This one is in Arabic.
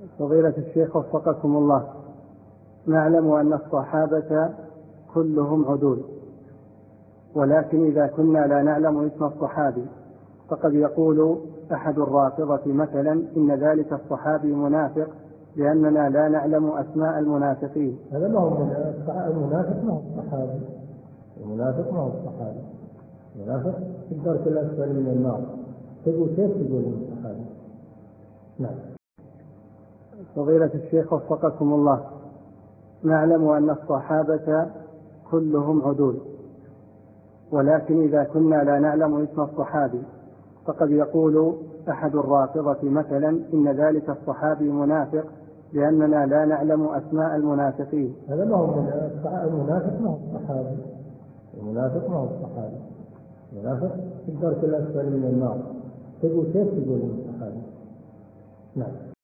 فضيلة الشيخ وفقكم الله، نعلم أن الصحابة كلهم عدول، ولكن إذا كنا لا نعلم اسم الصحابي فقد يقول أحد الرافضة مثلا إن ذلك الصحابي منافق لأننا لا نعلم أسماء المنافقين. هذا ما هو المنافق، ما هو الصحابي. المنافق ما هو الصحابي. المنافق في الدرك الأسفل من النار. تقول كيف تقول الصحابي؟ نعم. فضيلة الشيخ وفقكم الله، نعلم أن الصحابة كلهم عدول، ولكن إذا كنا لا نعلم اسم الصحابي فقد يقول أحد الرافضة مثلا إن ذلك الصحابي منافق لأننا لا نعلم أسماء المنافقين. هذا ما هو المنافق، ما هو الصحابي. المنافق ما هو الصحابي. المنافق في الدرك الأسفل من النار. تقول كيف تقول الصحابي؟ نعم.